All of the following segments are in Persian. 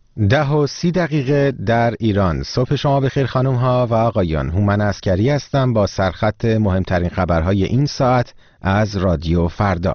10:30 در ایران. صبح شما بخیر خانم ها و آقایان. هومن عسکری هستم با سرخط مهمترین خبرهای این ساعت از رادیو فردا.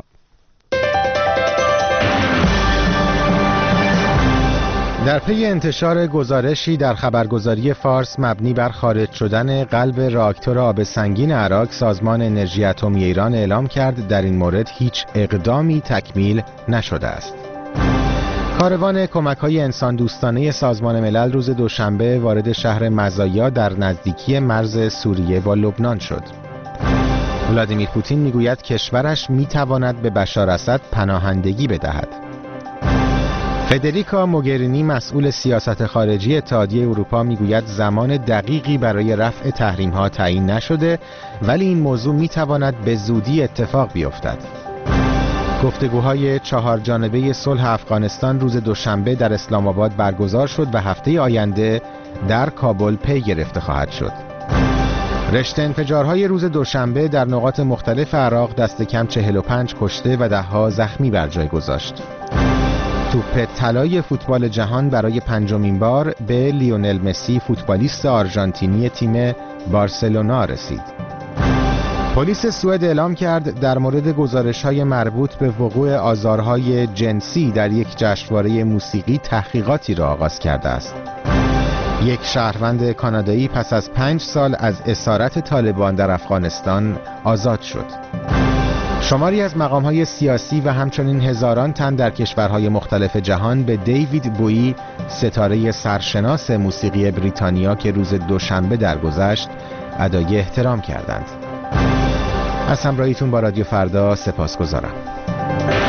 در پی انتشار گزارشی در خبرگزاری فارس مبنی بر خارج شدن قلب راکتور آب سنگین عراق، سازمان انرژی اتمی ایران اعلام کرد در این مورد هیچ اقدامی تکمیل نشده است. کاروان کمک‌های انسان دوستانه سازمان ملل روز دوشنبه وارد شهر مزایا در نزدیکی مرز سوریه با لبنان شد. ولادیمیر پوتین میگوید کشورش میتواند به بشار اسد پناهندگی بدهد. فدریکا موگرینی مسئول سیاست خارجی اتحادیه اروپا میگوید زمان دقیقی برای رفع تحریم‌ها تعیین نشده، ولی این موضوع میتواند به زودی اتفاق بیفتد. گفتگوهای 4 جانبه صلح افغانستان روز دوشنبه در اسلام آباد برگزار شد و هفته آینده در کابل پی گرفته خواهد شد. رشته انفجارهای روز دوشنبه در نقاط مختلف عراق دست کم 45 کشته و ده‌ها زخمی بر جای گذاشت. توپ طلای فوتبال جهان برای 5مین بار به لیونل مسی فوتبالیست آرژانتینی تیم بارسلونا رسید. پلیس سوئد اعلام کرد در مورد گزارش‌های مربوط به وقوع آزارهای جنسی در یک جشنواره موسیقی تحقیقاتی را آغاز کرده است. یک شهروند کانادایی پس از 5 سال از اسارت طالبان در افغانستان آزاد شد. شماری از مقام‌های سیاسی و همچنین هزاران تن در کشورهای مختلف جهان به دیوید بویی، ستاره سرشناس موسیقی بریتانیا که روز دوشنبه درگذشت، ادای احترام کردند. از همراهیتون با رادیو فردا سپاسگزارم.